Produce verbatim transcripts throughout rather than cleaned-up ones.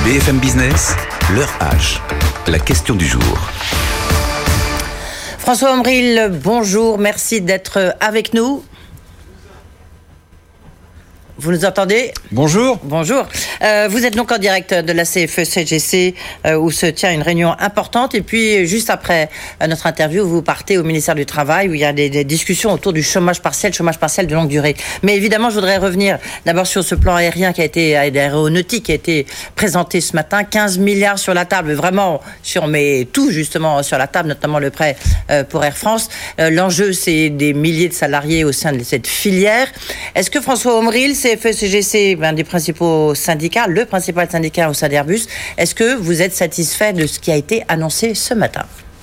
B F M Business, l'heure H, la question du jour. François Omril, bonjour, merci d'être avec nous. Vous nous entendez ? Bonjour. Bonjour. Euh, vous êtes donc en direct de la C F E C G C euh, où se tient une réunion importante. Et puis, juste après euh, notre interview, vous partez au ministère du Travail où il y a des, des discussions autour du chômage partiel, chômage partiel de longue durée. Mais évidemment, je voudrais revenir d'abord sur ce plan aérien qui a été, aéronautique qui a été présenté ce matin. quinze milliards sur la table. Vraiment, si on met tout justement sur la table, notamment le prêt euh, pour Air France. Euh, l'enjeu, c'est des milliers de salariés au sein de cette filière. Est-ce que François Omril, c'est C F E C G C, un des principaux syndicats, le principal syndicat au sein d'Airbus. Est-ce que vous êtes satisfait de ce qui a été annoncé ce matin ?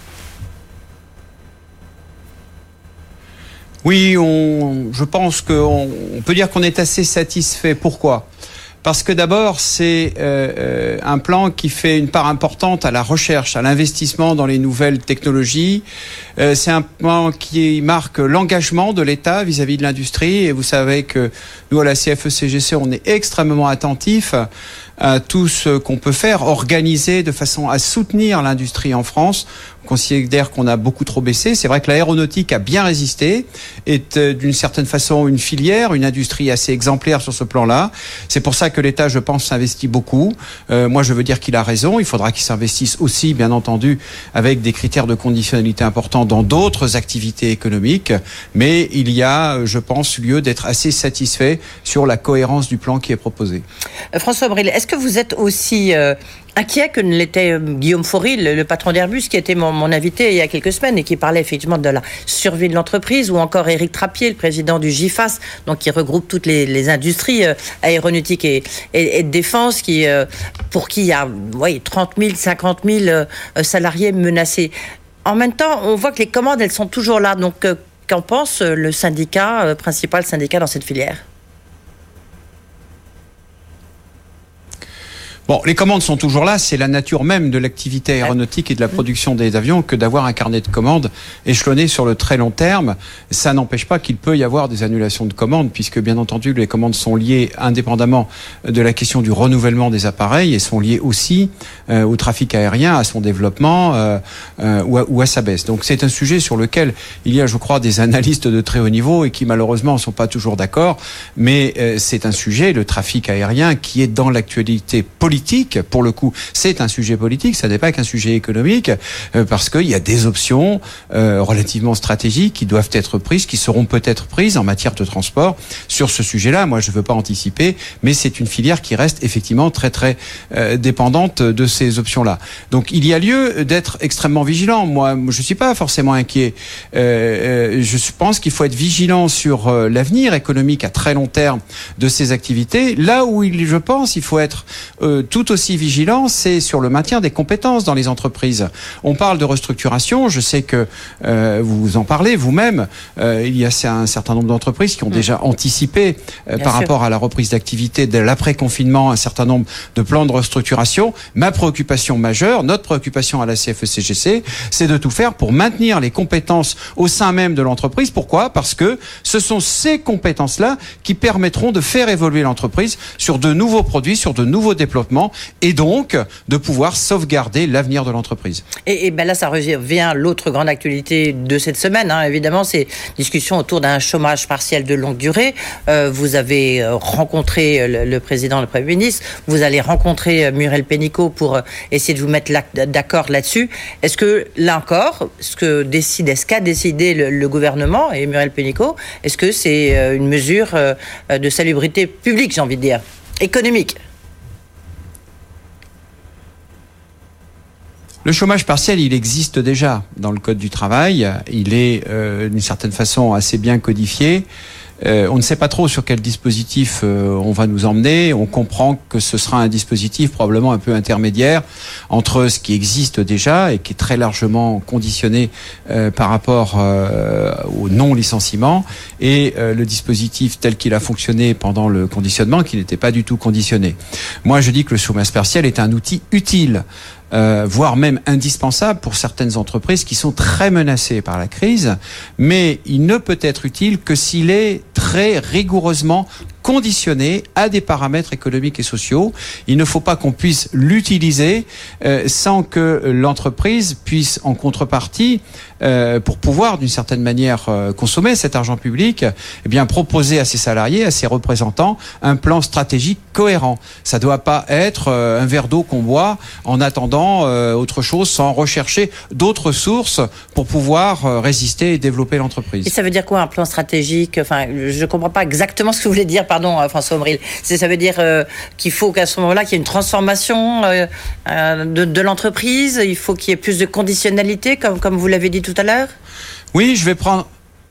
Oui, on, je pense qu'on on peut dire qu'on est assez satisfait. Pourquoi ? Parce que d'abord, c'est euh, un plan qui fait une part importante à la recherche, à l'investissement dans les nouvelles technologies. Euh, c'est un plan qui marque l'engagement de l'État vis-à-vis de l'industrie. Et vous savez que nous, à la C F E C G C, on est extrêmement attentifs à tout ce qu'on peut faire, organiser de façon à soutenir l'industrie en France. On considère qu'on a beaucoup trop baissé. C'est vrai que l'aéronautique a bien résisté, est euh, d'une certaine façon une filière, une industrie assez exemplaire sur ce plan-là. C'est pour ça que l'État, je pense, s'investit beaucoup. Euh, moi, je veux dire qu'il a raison. Il faudra qu'il s'investisse aussi, bien entendu, avec des critères de conditionnalité importants dans d'autres activités économiques. Mais il y a, je pense, lieu d'être assez satisfait sur la cohérence du plan qui est proposé. Euh, François Omril, est-ce que vous êtes aussi euh, inquiet que ne l'était euh, Guillaume Faury, le, le patron d'Airbus, qui était mon, mon invité il y a quelques semaines et qui parlait effectivement de la survie de l'entreprise, ou encore Éric Trappier, le président du GIFAS, donc qui regroupe toutes les, les industries euh, aéronautiques et, et, et de défense, qui, euh, pour qui il y a ouais, trente mille, cinquante mille euh, salariés menacés. En même temps, on voit que les commandes, elles sont toujours là. Donc, euh, qu'en pense le syndicat, euh, principal syndicat dans cette filière ? Bon, les commandes sont toujours là, c'est la nature même de l'activité aéronautique et de la production des avions que d'avoir un carnet de commandes échelonné sur le très long terme. Ça n'empêche pas qu'il peut y avoir des annulations de commandes, puisque bien entendu les commandes sont liées indépendamment de la question du renouvellement des appareils et sont liées aussi euh, au trafic aérien, à son développement euh, euh, ou, à, ou à sa baisse. Donc c'est un sujet sur lequel il y a, je crois, des analystes de très haut niveau et qui malheureusement ne sont pas toujours d'accord, mais euh, c'est un sujet, le trafic aérien, qui est dans l'actualité politique. Pour le coup, c'est un sujet politique, ça n'est pas qu'un sujet économique, euh, parce qu'il y a des options euh, relativement stratégiques qui doivent être prises, qui seront peut-être prises en matière de transport sur ce sujet-là. Moi, je ne veux pas anticiper, mais c'est une filière qui reste effectivement très très euh, dépendante de ces options-là. Donc, il y a lieu d'être extrêmement vigilant. Moi, je ne suis pas forcément inquiet. Euh, euh, je pense qu'il faut être vigilant sur euh, l'avenir économique à très long terme de ces activités. Là où il, je pense, il faut être euh, tout aussi vigilant, c'est sur le maintien des compétences dans les entreprises. On parle de restructuration, je sais que euh, vous en parlez vous-même, euh, il y a un certain nombre d'entreprises qui ont mmh. déjà anticipé euh, par sûr. rapport à la reprise d'activité de l'après-confinement, un certain nombre de plans de restructuration. Ma préoccupation majeure, notre préoccupation à la C F E C G C, c'est de tout faire pour maintenir les compétences au sein même de l'entreprise. Pourquoi ? Parce que ce sont ces compétences-là qui permettront de faire évoluer l'entreprise sur de nouveaux produits, sur de nouveaux développements, et donc de pouvoir sauvegarder l'avenir de l'entreprise. Et, et ben là, ça revient l'autre grande actualité de cette semaine, hein, évidemment, c'est discussion autour d'un chômage partiel de longue durée. Euh, vous avez rencontré le, le président, le Premier ministre, vous allez rencontrer Muriel Pénicaud pour essayer de vous mettre d'accord là-dessus. Est-ce que, là encore, ce que décide, est-ce qu'a décidé le, le gouvernement et Muriel Pénicaud, est-ce que c'est une mesure de salubrité publique, j'ai envie de dire, économique ? Le chômage partiel, il existe déjà dans le Code du travail. Il est euh, d'une certaine façon assez bien codifié. Euh, on ne sait pas trop sur quel dispositif euh, on va nous emmener. On comprend que ce sera un dispositif probablement un peu intermédiaire entre ce qui existe déjà et qui est très largement conditionné euh, par rapport euh, au non-licenciement et euh, le dispositif tel qu'il a fonctionné pendant le conditionnement qui n'était pas du tout conditionné. Moi, je dis que le chômage partiel est un outil utile, Euh, voire même indispensable pour certaines entreprises qui sont très menacées par la crise, mais il ne peut être utile que s'il est très rigoureusement conditionné à des paramètres économiques et sociaux. Il ne faut pas qu'on puisse l'utiliser euh, sans que l'entreprise puisse, en contrepartie, euh, pour pouvoir d'une certaine manière euh, consommer cet argent public, eh bien proposer à ses salariés, à ses représentants, un plan stratégique cohérent. Ça ne doit pas être euh, un verre d'eau qu'on boit en attendant euh, autre chose, sans rechercher d'autres sources pour pouvoir euh, résister et développer l'entreprise. Et ça veut dire quoi un plan stratégique? Enfin, je ne comprends pas exactement ce que vous voulez dire, pardon François Omril. C'est, ça veut dire euh, qu'il faut qu'à ce moment-là, qu'il y ait une transformation euh, euh, de, de l'entreprise, il faut qu'il y ait plus de conditionnalité, comme, comme vous l'avez dit tout à l'heure? Oui, je vais prendre...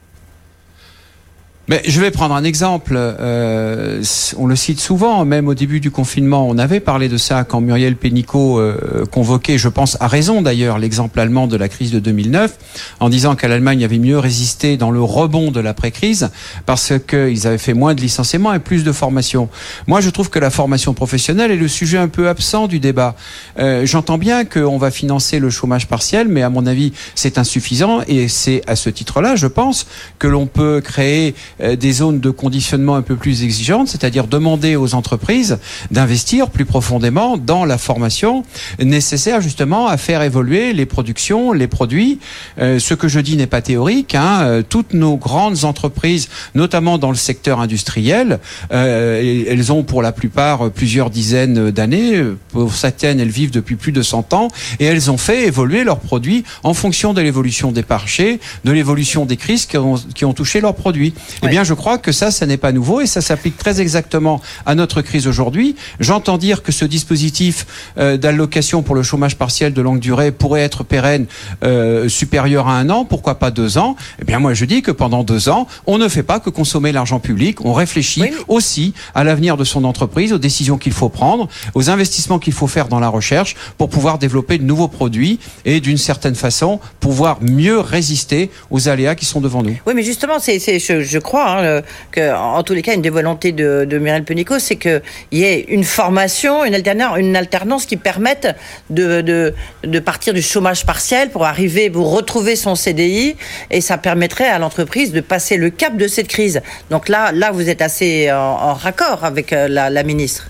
Mais je vais prendre un exemple, euh, on le cite souvent, même au début du confinement, on avait parlé de ça quand Muriel Pénicaud euh, convoquait, je pense à raison d'ailleurs, l'exemple allemand de la crise de deux mille neuf, en disant qu'à l'Allemagne avait mieux résisté dans le rebond de l'après-crise, parce qu'ils avaient fait moins de licenciements et plus de formation. Moi, je trouve que la formation professionnelle est le sujet un peu absent du débat. Euh, j'entends bien qu'on va financer le chômage partiel, mais à mon avis, c'est insuffisant, et c'est à ce titre-là, je pense, que l'on peut créer des zones de conditionnement un peu plus exigeantes, c'est-à-dire demander aux entreprises d'investir plus profondément dans la formation nécessaire justement à faire évoluer les productions, les produits. Euh, ce que je dis n'est pas théorique. Hein. Toutes nos grandes entreprises, notamment dans le secteur industriel, euh, elles ont pour la plupart plusieurs dizaines d'années. Pour certaines, elles vivent depuis plus de cent ans et elles ont fait évoluer leurs produits en fonction de l'évolution des marchés, de l'évolution des crises qui ont, qui ont touché leurs produits. Eh bien, je crois que ça, ça n'est pas nouveau et ça s'applique très exactement à notre crise aujourd'hui. J'entends dire que ce dispositif euh, d'allocation pour le chômage partiel de longue durée pourrait être pérenne, euh, supérieur à un an, pourquoi pas deux ans? Eh bien, moi, je dis que pendant deux ans, on ne fait pas que consommer l'argent public, on réfléchit oui, oui. aussi à l'avenir de son entreprise, aux décisions qu'il faut prendre, aux investissements qu'il faut faire dans la recherche pour pouvoir développer de nouveaux produits et d'une certaine façon pouvoir mieux résister aux aléas qui sont devant nous. Oui, mais justement, c'est, c'est je, je crois Hein, que, en tous les cas, une des volontés de, de Muriel Pénicaud, c'est qu'il y ait une formation, une alternance, une alternance qui permette de, de, de partir du chômage partiel pour arriver, pour retrouver son C D I, et ça permettrait à l'entreprise de passer le cap de cette crise. Donc là, là vous êtes assez en, en raccord avec la, la ministre.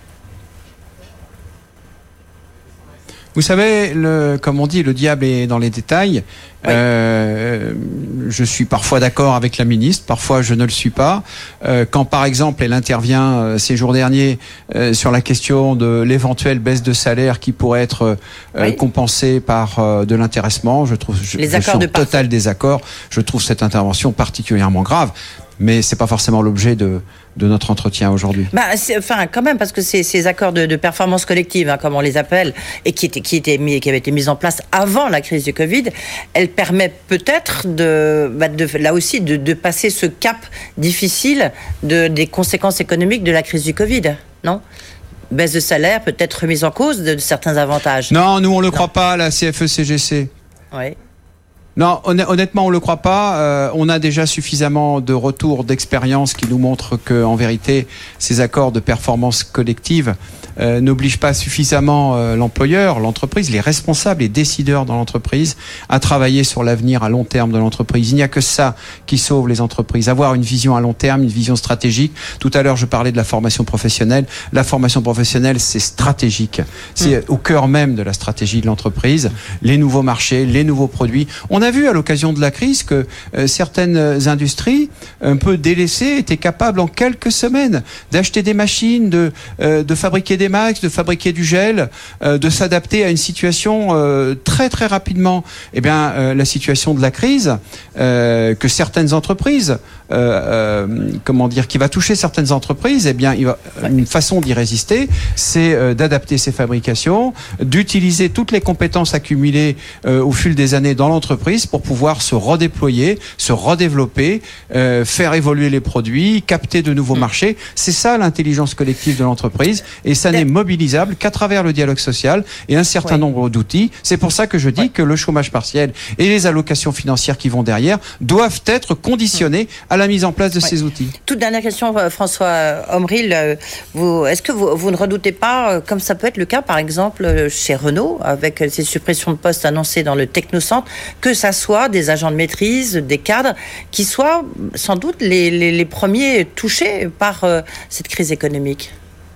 Vous savez, le, comme on dit, le diable est dans les détails. Oui. Euh, je suis parfois d'accord avec la ministre, parfois je ne le suis pas. Euh, quand par exemple elle intervient euh, ces jours derniers euh, sur la question de l'éventuelle baisse de salaire qui pourrait être euh, oui. compensée par euh, de l'intéressement, je trouve je, Les je suis en total désaccord. Je trouve cette intervention particulièrement grave. Mais c'est pas forcément l'objet de, de notre entretien aujourd'hui. Bah, c'est, enfin, quand même, parce que c'est ces accords de, de performance collective, hein, comme on les appelle, et qui étaient, qui étaient mis, qui avaient été mis en place avant la crise du Covid, elles permettent peut-être de, bah, de là aussi, de, de passer ce cap difficile de, des conséquences économiques de la crise du Covid, non? Baisse de salaire, peut-être remise en cause de, de certains avantages. Non, nous on le non. croit pas, la C F E C G C. Oui. Non, honnêtement, on le croit pas. Euh, on a déjà suffisamment de retours d'expérience qui nous montrent que, en vérité, ces accords de performance collective euh, n'obligent pas suffisamment euh, l'employeur, l'entreprise, les responsables, les décideurs dans l'entreprise à travailler sur l'avenir à long terme de l'entreprise. Il n'y a que ça qui sauve les entreprises. Avoir une vision à long terme, une vision stratégique. Tout à l'heure, je parlais de la formation professionnelle. La formation professionnelle, c'est stratégique. C'est mmh. au cœur même de la stratégie de l'entreprise. Les nouveaux marchés, les nouveaux produits. On a vu à l'occasion de la crise que euh, certaines industries un peu délaissées étaient capables en quelques semaines d'acheter des machines, de, euh, de fabriquer des masques, de fabriquer du gel, euh, de s'adapter à une situation euh, très très rapidement. Eh bien, euh, la situation de la crise euh, que certaines entreprises, euh, euh, comment dire, qui va toucher certaines entreprises, eh bien, il va, une façon d'y résister, c'est euh, d'adapter ses fabrications, d'utiliser toutes les compétences accumulées euh, au fil des années dans l'entreprise pour pouvoir se redéployer, se redévelopper, euh, faire évoluer les produits, capter de nouveaux mmh. marchés. C'est ça l'intelligence collective de l'entreprise et ça n'est mobilisable qu'à travers le dialogue social et un certain oui. nombre d'outils. C'est pour ça que je dis oui. que le chômage partiel et les allocations financières qui vont derrière doivent être conditionnés mmh. à la mise en place de oui. ces outils. Toute dernière question, François Omril. Vous, est-ce que vous, vous ne redoutez pas, comme ça peut être le cas, par exemple, chez Renault, avec ces suppressions de postes annoncées dans le technocentre, que ça soit des agents de maîtrise, des cadres, qui soient sans doute les, les, les premiers touchés par euh, cette crise économique?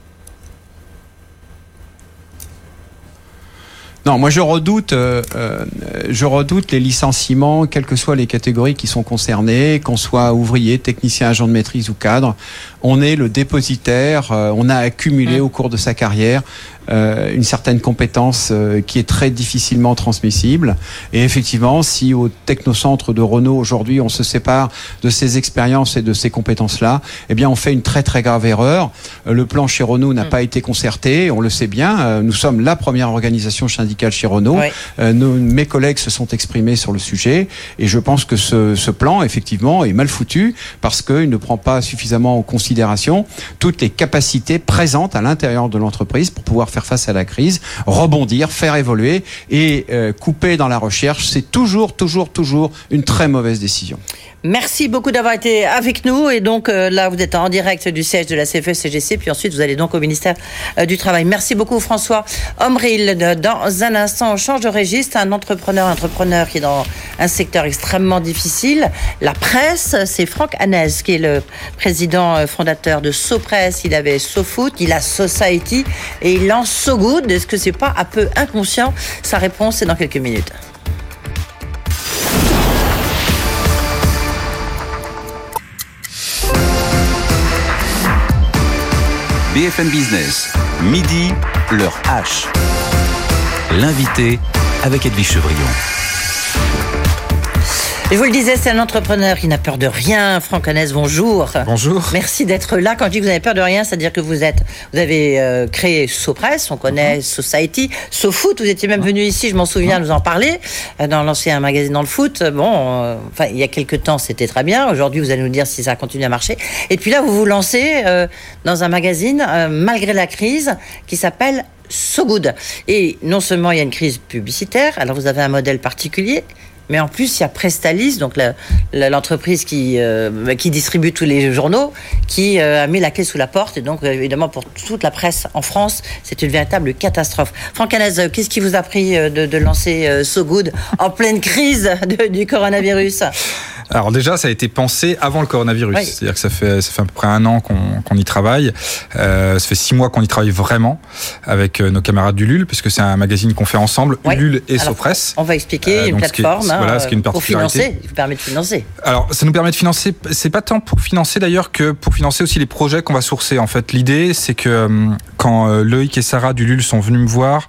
Non, moi je redoute, euh, euh, je redoute les licenciements, quelles que soient les catégories qui sont concernées, qu'on soit ouvrier, technicien, agent de maîtrise ou cadre. On est le dépositaire, euh, on a accumulé mmh. au cours de sa carrière euh, une certaine compétence euh, qui est très difficilement transmissible. Et effectivement, si au technocentre de Renault aujourd'hui on se sépare de ces expériences et de ces compétences-là, eh bien on fait une très très grave erreur. Euh, le plan chez Renault n'a mmh. pas été concerté, on le sait bien. Euh, nous sommes la première organisation syndicale chez Renault. Oui. Euh, nos, mes collègues se sont exprimés sur le sujet et je pense que ce, ce plan effectivement est mal foutu parce qu'il ne prend pas suffisamment en considération toutes les capacités présentes à l'intérieur de l'entreprise pour pouvoir faire face à la crise, rebondir, faire évoluer et euh, couper dans la recherche, c'est toujours, toujours, toujours une très mauvaise décision. Merci beaucoup d'avoir été avec nous. Et donc euh, là, vous êtes en direct du siège de la C F E C G C. Puis ensuite, vous allez donc au ministère euh, du Travail. Merci beaucoup, François Omril. Dans un instant, on change de registre. Un entrepreneur, entrepreneur qui est dans un secteur extrêmement difficile. La presse, c'est Franck Hanez, qui est le président fondateur de SoPresse. Il avait SoFoot, il a Society et il lance SoGood. Est-ce que c'est pas un peu inconscient? Sa réponse, c'est dans quelques minutes. B F M Business, midi, l'heure H. L'invité avec Edwige Chevrillon. Je vous le disais, c'est un entrepreneur qui n'a peur de rien. Franck Hanez, bonjour. Bonjour. Merci d'être là. Quand je dis que vous n'avez peur de rien, c'est-à-dire que vous êtes, vous avez euh, créé SoPresse, on connaît mm-hmm. Society, SoFoot. Vous étiez même venu ici, je m'en souviens, mm-hmm. nous en parler, euh, dans l'ancien magazine dans le foot. Bon, euh, enfin, il y a quelques temps, c'était très bien. Aujourd'hui, vous allez nous dire si ça continue à marcher. Et puis là, vous vous lancez euh, dans un magazine, euh, malgré la crise, qui s'appelle SoGood. Et non seulement il y a une crise publicitaire, alors vous avez un modèle particulier, mais en plus, il y a Prestalis, donc la, la, l'entreprise qui, euh, qui distribue tous les journaux, qui euh, a mis la clé sous la porte. Et donc, évidemment, pour toute la presse en France, c'est une véritable catastrophe. Franck Hanez, qu'est-ce qui vous a pris de, de lancer euh, SoGood en pleine crise de, du coronavirus ? Alors déjà, ça a été pensé avant le coronavirus. Oui. C'est-à-dire que ça fait, ça fait à peu près un an qu'on, qu'on y travaille. Euh, ça fait six mois qu'on y travaille vraiment avec nos camarades d'Ulule, puisque c'est un magazine qu'on fait ensemble, oui. Ulule et SoPresse. On va expliquer euh, une plateforme ce qui est, hein, voilà, ce qui est une pour financer, qui vous permet de financer. Alors, ça nous permet de financer, c'est pas tant pour financer d'ailleurs que pour financer aussi les projets qu'on va sourcer. En fait, l'idée, c'est que quand Loïc et Sarah d'Ulule sont venus me voir,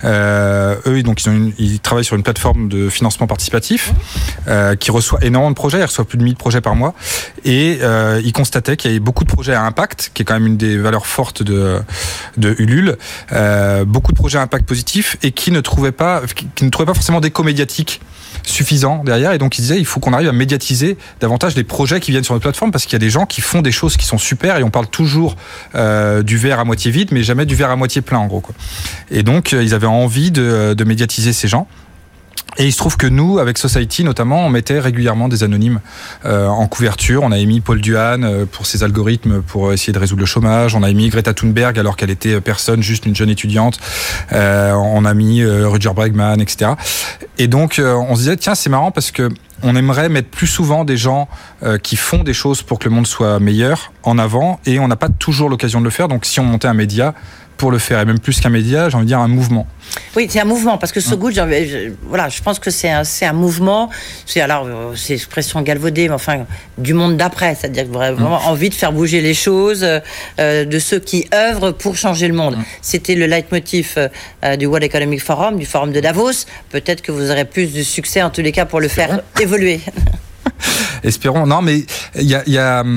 euh, eux, donc ils, ont une, ils travaillent sur une plateforme de financement participatif mmh. euh, qui reçoit énormément de projets. Ils reçoivent plus de mille projets par mois et euh, ils constataient qu'il y avait beaucoup de projets à impact, qui est quand même une des valeurs fortes de, de Ulule, euh, beaucoup de projets à impact positif et qui ne trouvaient pas, qui, qui ne trouvaient pas forcément d'écho médiatique suffisant derrière, et donc ils disaient il faut qu'on arrive à médiatiser davantage les projets qui viennent sur notre plateforme, parce qu'il y a des gens qui font des choses qui sont super et on parle toujours euh, du verre à moitié vide mais jamais du verre à moitié plein en gros quoi. Et donc euh, ils avaient envie de, de médiatiser ces gens. Et il se trouve que nous, avec Society notamment, on mettait régulièrement des anonymes euh, en couverture. On a émis Paul Duhan euh, pour ses algorithmes pour essayer de résoudre le chômage. On a émis Greta Thunberg alors qu'elle était personne, juste une jeune étudiante. Euh, on a mis euh, Rutger Bregman, et cetera. Et donc, euh, on se disait, tiens, c'est marrant parce que on aimerait mettre plus souvent des gens euh, qui font des choses pour que le monde soit meilleur en avant, et on n'a pas toujours l'occasion de le faire. Donc, si on montait un média pour le faire, et même plus qu'un média, j'ai envie de dire un mouvement. Oui, c'est un mouvement, parce que SoGood, je, voilà, je pense que c'est un, c'est un mouvement, c'est alors, c'est expression galvaudée, mais enfin, du monde d'après, c'est-à-dire vraiment mmh. envie de faire bouger les choses, euh, de ceux qui œuvrent pour changer le monde. Mmh. C'était le leitmotiv euh, du World Economic Forum, du Forum de Davos. Peut-être que vous aurez plus de succès, en tous les cas, pour le faire évoluer. Espérons. Non, mais il y a, y a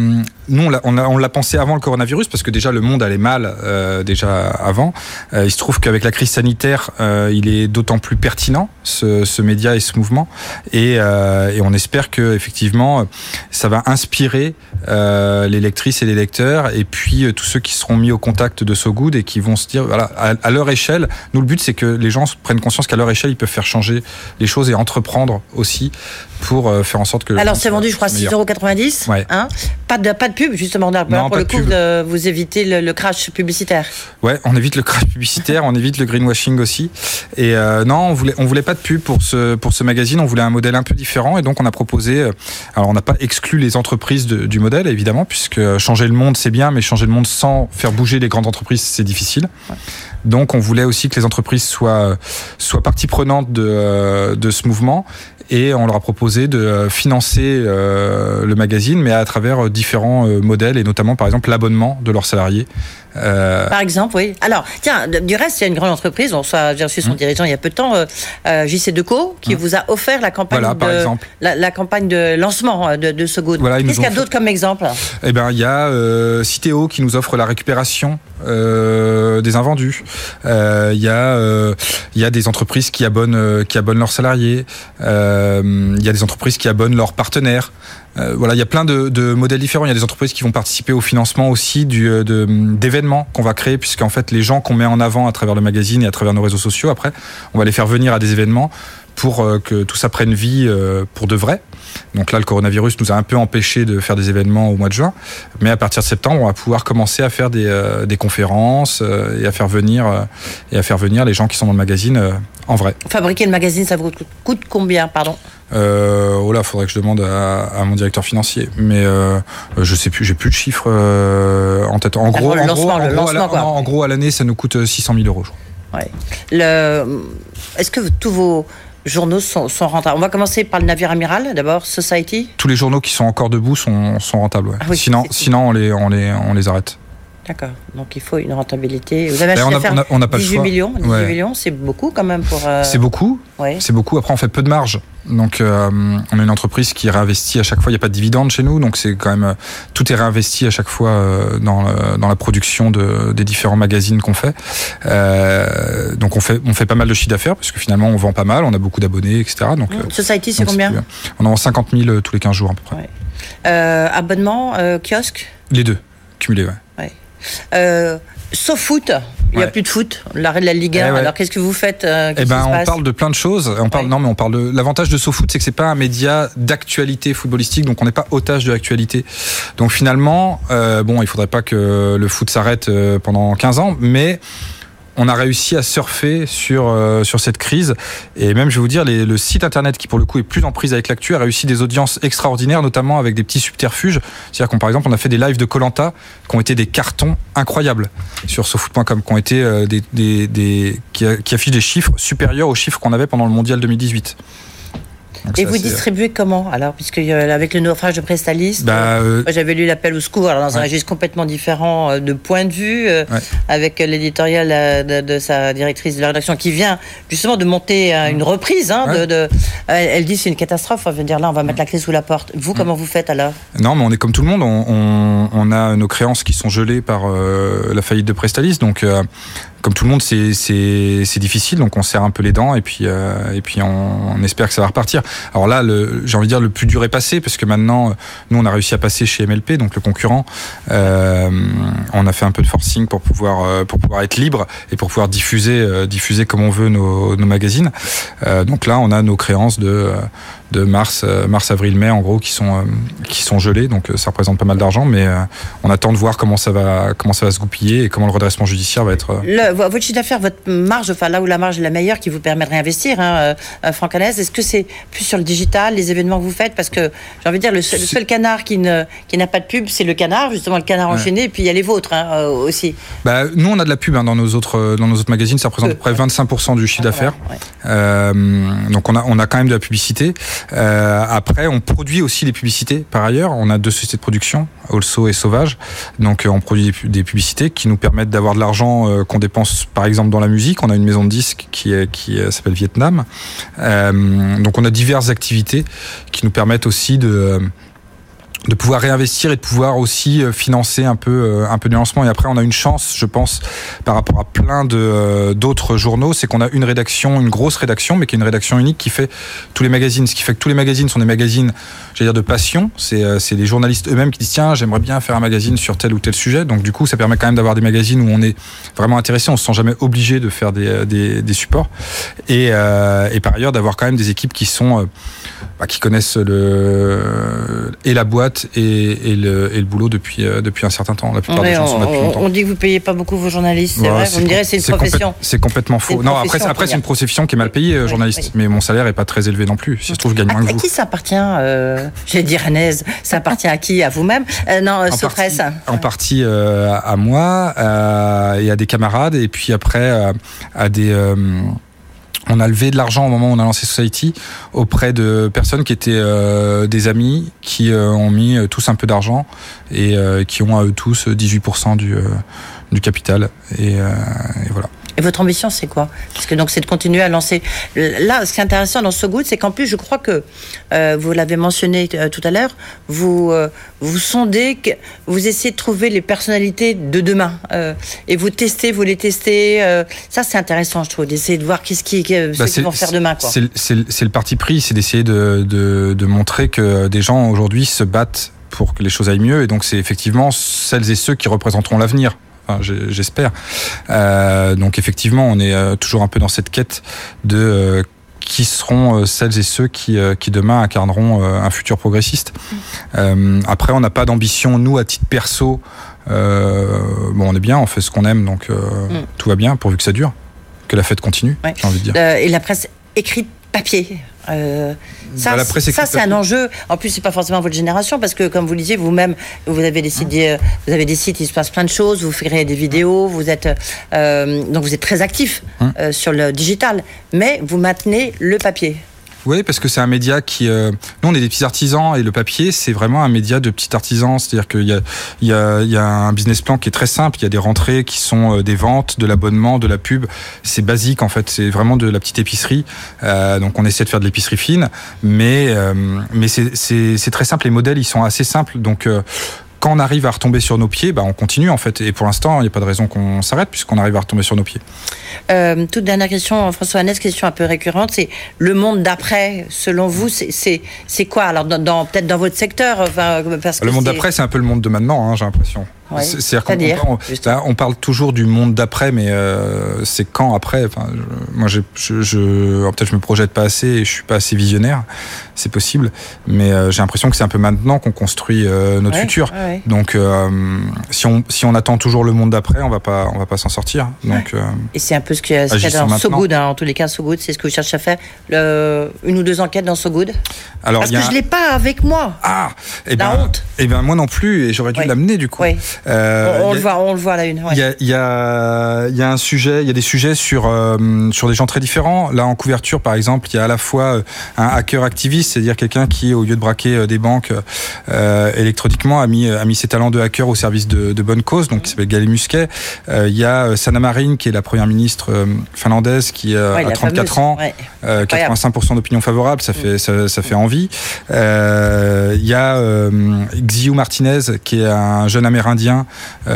nous, on l'a, on, a, on l'a pensé avant le coronavirus parce que déjà le monde allait mal euh, déjà avant. Euh, il se trouve qu'avec la crise sanitaire, euh, il est d'autant plus pertinent ce, ce média et ce mouvement. Et, euh, et on espère que effectivement, ça va inspirer euh, les lectrices et les lecteurs, et puis euh, tous ceux qui seront mis au contact de So Good et qui vont se dire, voilà, à, à leur échelle. Nous, le but, c'est que les gens prennent conscience qu'à leur échelle, ils peuvent faire changer les choses et entreprendre aussi pour euh, faire en sorte que. Alors, c'est vendu, je crois, six euros quatre-vingt-dix. Ouais. Hein, pas de pas de pub, justement. Là, Non, pour le coup, pub. de, vous évitez le, le crash publicitaire. Ouais, on évite le crash publicitaire, on évite le greenwashing aussi. Et euh, non, on voulait, on voulait pas de pub pour ce pour ce magazine. On voulait un modèle un peu différent, et donc on a proposé. Euh, alors, on n'a pas exclu les entreprises de, du modèle, évidemment, puisque changer le monde c'est bien, mais changer le monde sans faire bouger les grandes entreprises, c'est difficile. Ouais. Donc, on voulait aussi que les entreprises soient soient partie prenante de de ce mouvement. Et on leur a proposé de financer euh, le magazine, mais à travers différents euh, modèles, et notamment, par exemple, l'abonnement de leurs salariés. Euh... Par exemple, oui. Alors, tiens, du reste, il y a une grande entreprise, on j'ai reçu son mmh. dirigeant il y a peu de temps, euh, J C Decaux, qui mmh. vous a offert la campagne, voilà, de, par exemple. La, la campagne de lancement de, de So Good. Voilà, Qu'est-ce qu'il y a d'autre fait... comme exemple? Eh ben, il y a euh, Citeo qui nous offre la récupération euh, des invendus. Il euh, y, euh, y a des entreprises qui abonnent, euh, qui abonnent leurs salariés. Il euh, y a des entreprises qui abonnent leurs partenaires. Euh, voilà, il y a plein de, de modèles différents. Il y a des entreprises qui vont participer au financement aussi du, de, d'événements qu'on va créer, puisqu'en fait, les gens qu'on met en avant à travers le magazine et à travers nos réseaux sociaux, après, on va les faire venir à des événements pour euh, que tout ça prenne vie euh, pour de vrai. Donc là, le coronavirus nous a un peu empêché de faire des événements au mois de juin, mais à partir de septembre, on va pouvoir commencer à faire des, euh, des conférences euh, et à faire venir euh, et à faire venir les gens qui sont dans le magazine euh, en vrai. Fabriquer le magazine, ça vous coûte combien, pardon? Euh, oh là, faudrait que je demande à, à mon directeur financier, mais euh, je sais plus, j'ai plus de chiffres euh, en tête. En gros, le en lancement, gros, en le gros, lancement, à la, quoi. En, en gros, à l'année, ça nous coûte six cent mille euros. Je crois. Ouais. Le... Est-ce que tous vos journaux sont, sont rentables? On va commencer par le navire amiral, d'abord, Society. Tous les journaux qui sont encore debout sont, sont rentables. Ouais. Ah oui, sinon, sinon on les, on les, on les arrête. D'accord. Donc il faut une rentabilité. Vous avez acheté on a, on a, on a pas dix-huit le choix. millions. dix-huit ouais. millions, c'est beaucoup quand même pour. Euh... C'est beaucoup. Ouais. C'est beaucoup. Après, on fait peu de marge. Donc, euh, on est une entreprise qui réinvestit à chaque fois. Il n'y a pas de dividendes chez nous, donc c'est quand même tout est réinvesti à chaque fois euh, dans le, dans la production de, des différents magazines qu'on fait. Euh, donc, on fait on fait pas mal de chiffre d'affaires parce que finalement, on vend pas mal. On a beaucoup d'abonnés, et cetera. Donc, mmh. Society, c'est donc combien? c'est, On en vend cinquante mille tous les quinze jours à peu près. Ouais. Euh, abonnement, euh, kiosque. Les deux cumulés, ouais. ouais. Euh, sauf foot, il n'y a ouais. plus de foot, l'arrêt de la Ligue un. Eh ouais. Alors qu'est-ce que vous faites? euh, Eh ben, on parle de plein de choses. On parle, ouais. non, mais on parle de l'avantage de SoFoot, c'est que c'est pas un média d'actualité footballistique, donc on n'est pas otage de l'actualité. Donc finalement, euh, bon, il faudrait pas que le foot s'arrête pendant quinze ans, mais on a réussi à surfer sur euh, sur cette crise, et même je vais vous dire les, le site internet qui pour le coup est plus en prise avec l'actu a réussi des audiences extraordinaires, notamment avec des petits subterfuges. C'est-à-dire qu'on par exemple on a fait des lives de Koh-Lanta qui ont été des cartons incroyables sur sofoot point com, qui ont été euh, des, des, des qui, qui affichent des chiffres supérieurs aux chiffres qu'on avait pendant le mondial deux mille dix-huit. Donc et vous distribuez comment alors, puisque euh, avec le naufrage de Presstalis, bah, euh, moi, j'avais lu l'appel au secours alors, dans ouais. un registre complètement différent euh, de point de vue, euh, ouais. avec l'éditorial euh, de, de sa directrice de la rédaction qui vient justement de monter euh, une reprise. Hein, ouais. de, de, euh, elle dit c'est une catastrophe. On veut dire là on va mettre la clé sous la porte. Vous ouais. comment vous faites alors? Non, mais on est comme tout le monde. On, on, on a nos créances qui sont gelées par euh, la faillite de Presstalis, donc. Euh, Comme tout le monde, c'est, c'est, c'est difficile, donc on serre un peu les dents et puis, euh, et puis on, on espère que ça va repartir. Alors là, le, j'ai envie de dire le plus dur est passé, parce que maintenant, nous, on a réussi à passer chez M L P, donc le concurrent. Euh, on a fait un peu de forcing pour pouvoir, pour pouvoir être libre et pour pouvoir diffuser, euh, diffuser comme on veut nos, nos magazines. Euh, donc là, on a nos créances de, de mars, mars, avril, mai, en gros, qui sont, euh, qui sont gelées, donc ça représente pas mal d'argent, mais euh, on attend de voir comment ça va, comment ça va se goupiller et comment le redressement judiciaire va être. Le, votre chiffre d'affaires, votre marge, enfin là où la marge est la meilleure, qui vous permet de réinvestir, hein, euh, Franck Hanez, est-ce que c'est plus sur le digital, les événements que vous faites? Parce que j'ai envie de dire, le seul, le seul canard qui, ne, qui n'a pas de pub, c'est le canard, justement le canard ouais. enchaîné, et puis il y a les vôtres hein, euh, aussi. Bah, nous, on a de la pub hein, dans, nos autres, dans nos autres magazines, ça représente à peu près vingt-cinq pour cent du chiffre ah, d'affaires. Ouais. Euh, donc on a, on a quand même de la publicité. Euh, après, on produit aussi des publicités par ailleurs. On a deux sociétés de production, Also et Sauvage. Donc on produit des publicités qui nous permettent d'avoir de l'argent euh, qu'on dépense par exemple dans la musique. On a une maison de disques qui, est, qui est, s'appelle Vietnam. Euh, donc on a diverses activités qui nous permettent aussi de, de pouvoir réinvestir et de pouvoir aussi financer un peu un peu de lancement. Et après, on a une chance, je pense, par rapport à plein de d'autres journaux, c'est qu'on a une rédaction, une grosse rédaction, mais qui est une rédaction unique qui fait tous les magazines. Ce qui fait que tous les magazines sont des magazines, j'allais dire, de passion. C'est c'est les journalistes eux-mêmes qui disent tiens, j'aimerais bien faire un magazine sur tel ou tel sujet. Donc du coup, ça permet quand même d'avoir des magazines où on est vraiment intéressé. On se sent jamais obligé de faire des des, des supports. Et euh, et par ailleurs, d'avoir quand même des équipes qui sont euh, bah, qui connaissent le et la boîte Et, et, le, et le boulot depuis, euh, depuis un certain temps. La plupart ouais, des gens on, sont là depuis longtemps. On dit que vous ne payez pas beaucoup vos journalistes, c'est ouais, vrai. c'est vous me direz c'est une c'est profession. Complète, c'est complètement faux. Non, après, après c'est une profession qui est mal payée, oui, journaliste. Oui. Mais mon salaire n'est pas très élevé non plus. Si ça se trouve, je gagne moins à, que vous. À qui ça appartient euh, J'ai dit Rennes. Ça appartient à qui? À vous-même euh, Non, euh, Sopress. En partie euh, à moi euh, et à des camarades. Et puis après, euh, à des... Euh, on a levé de l'argent au moment où on a lancé Society auprès de personnes qui étaient euh, des amis qui euh, ont mis euh, tous un peu d'argent et euh, qui ont à eux tous dix-huit pour cent du, euh, du capital. Et, euh, et voilà. Et votre ambition, c'est quoi? Parce que donc, c'est de continuer à lancer. Là, ce qui est intéressant dans So Good, c'est qu'en plus, je crois que euh, vous l'avez mentionné euh, tout à l'heure, vous euh, vous sondez, que vous essayez de trouver les personnalités de demain euh, et vous testez, vous les testez. Euh, ça, c'est intéressant, je trouve, d'essayer de voir qu'est-ce qui, euh, bah, ceux qui vont faire demain. Quoi. C'est, c'est, c'est le parti pris, c'est d'essayer de, de, de montrer que des gens aujourd'hui se battent pour que les choses aillent mieux, et donc c'est effectivement celles et ceux qui représenteront l'avenir. Enfin, j'espère. Euh, donc effectivement, on est euh, toujours un peu dans cette quête de euh, qui seront euh, celles et ceux qui, euh, qui demain incarneront euh, un futur progressiste. Euh, après, on n'a pas d'ambition, nous, à titre perso. Euh, bon, on est bien, on fait ce qu'on aime, donc euh, mm. tout va bien, pourvu que ça dure, que la fête continue, ouais. j'ai envie de dire. Euh, et la presse écrite papier. Euh, ça, bah, ça c'est un enjeu. En plus, c'est pas forcément votre génération, parce que comme vous le disiez, vous-même, vous avez décidé, mmh. vous avez des sites, il se passe plein de choses. Vous créez des vidéos, vous êtes euh, donc vous êtes très actif mmh. euh, sur le digital, mais vous maintenez le papier. Oui, parce que c'est un média qui... Euh, nous, on est des petits artisans et le papier, c'est vraiment un média de petits artisans. C'est-à-dire qu'il y a, il y a, il y a un business plan qui est très simple. Il y a des rentrées qui sont des ventes, de l'abonnement, de la pub. C'est basique, en fait. C'est vraiment de la petite épicerie. Euh, donc, on essaie de faire de l'épicerie fine. Mais, euh, mais c'est, c'est, c'est très simple. Les modèles, ils sont assez simples. Donc... Euh, quand on arrive à retomber sur nos pieds, bah on continue en fait. Et pour l'instant, il n'y a pas de raison qu'on s'arrête puisqu'on arrive à retomber sur nos pieds. Euh, toute dernière question, François Annès, question un peu récurrente, c'est le monde d'après. Selon vous, c'est c'est, c'est quoi? Alors dans, dans, peut-être dans votre secteur, enfin, parce que le monde c'est... d'après, c'est un peu le monde de maintenant, hein, j'ai l'impression. Ouais. C'est-à-dire qu'on on, on, on parle toujours du monde d'après, mais euh, c'est quand après. Enfin, je, moi, j'ai, je, je, peut-être je me projette pas assez et je suis pas assez visionnaire. C'est possible, mais euh, j'ai l'impression que c'est un peu maintenant qu'on construit euh, notre ouais, futur. Ouais, ouais. Donc, euh, si on si on attend toujours le monde d'après, on va pas on va pas s'en sortir. Donc, ouais. euh, et c'est un peu ce qu'il y a, ce qu'il y a dans So Good. Hein, en tous les cas, So Good, c'est ce que vous cherchez à faire. Le, une ou deux enquêtes dans So Good. Alors, parce que a... je l'ai pas avec moi. Ah, et la ben, honte. Et ben moi non plus, et j'aurais dû ouais. l'amener du coup. Ouais. Euh, on, on le voit, on le voit à la une. Il ouais. y, y, y a un sujet, il y a des sujets sur euh, sur des gens très différents. Là, en couverture, par exemple, il y a à la fois un hacker activiste, c'est-à-dire quelqu'un qui, au lieu de braquer des banques euh, électroniquement, a mis a mis ses talents de hacker au service de, de bonnes causes. Donc, qui s'appelle Gaël Musquet. Euh, il y a Sanna Marin, qui est la première ministre euh, finlandaise, qui euh, ouais, a trente-quatre ans, ouais. euh, quatre-vingt-cinq pour cent d'opinion favorable. Ça fait mmh. ça, ça fait envie. Euh, il y a euh, Xiu Martinez, qui est un jeune Amérindien.